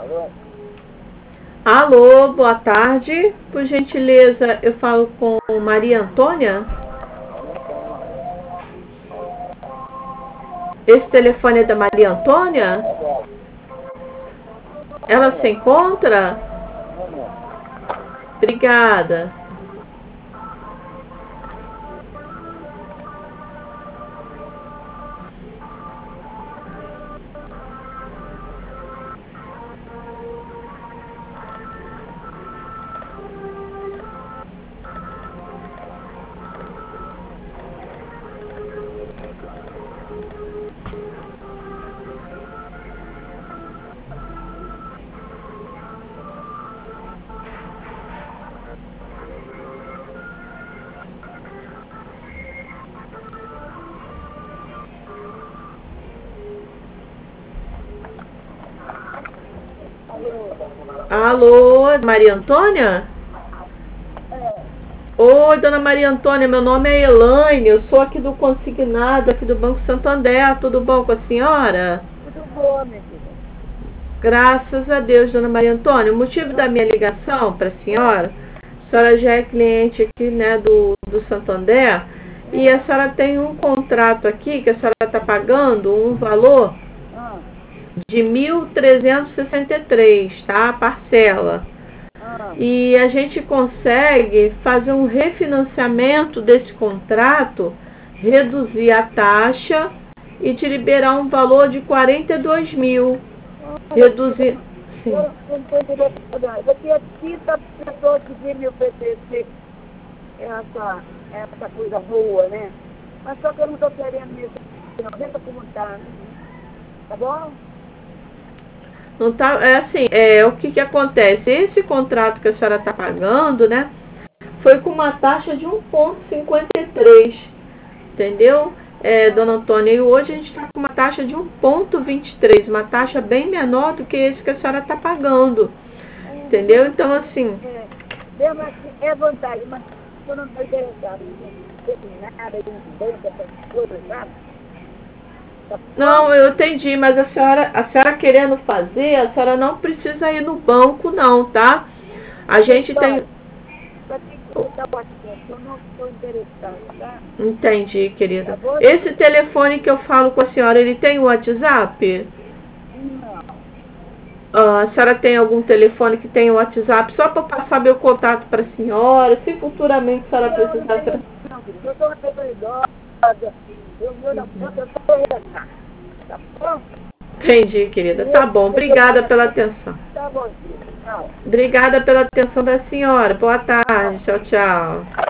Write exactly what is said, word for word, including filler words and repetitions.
Alô, boa tarde. Por gentileza, eu falo com Maria Antônia? Esse telefone é da Maria Antônia? Ela se encontra? Obrigada. Alô, Maria Antônia? Oi, dona Maria Antônia, meu nome é Elaine, eu sou aqui do consignado, aqui do Banco Santander, tudo bom com a senhora? Tudo bom, minha filha. Graças a Deus, dona Maria Antônia. O motivo da minha ligação para a senhora, a senhora já é cliente aqui, né, do, do Santander, e a senhora tem um contrato aqui que a senhora está pagando um valor Ah, de mil trezentos e sessenta e três, tá? Parcela. ah, E a gente consegue fazer um refinanciamento desse contrato, reduzir a taxa e te liberar um valor de quarenta e dois mil. Reduzir. Sim. eu não estou entendendo. Daqui a quinta pessoa que vem me oferecer essa, essa coisa boa, né? Mas só que eu não estou querendo isso. Não, deixa como tá, né? Tá bom? Não tá, é assim, é, o que que acontece? Esse contrato que a senhora está pagando, né, foi com uma taxa de um vírgula cinquenta e três, entendeu? É, dona Antônia, e hoje a gente está com uma taxa de um vírgula vinte e três, uma taxa bem menor do que esse que a senhora está pagando, entendeu? Então, assim... É, mesmo assim, é vantagem, mas eu não estou interessado em nada, em banco, essas coisas, sabe? Não, eu entendi, mas a senhora, a senhora querendo fazer, a senhora não precisa ir no banco não, tá? A gente tem... Para quem está bastante, eu não estou interessado, tá? Entendi, querida. Tá bom? Esse telefone que eu falo com a senhora, ele tem o WhatsApp? Não. Ah, a senhora tem algum telefone que tem o WhatsApp? Só para passar meu contato para a senhora, se futuramente a senhora Eu não precisar... tenho, não, querido. Eu sou uma pessoa idosa, eu vou na ponta, eu estou rezando. Tá bom? Entendi, querida. Tá bom. Obrigada pela atenção. Tá bom, filho. Tchau. Obrigada pela atenção da senhora. Boa tarde. Tchau, tchau.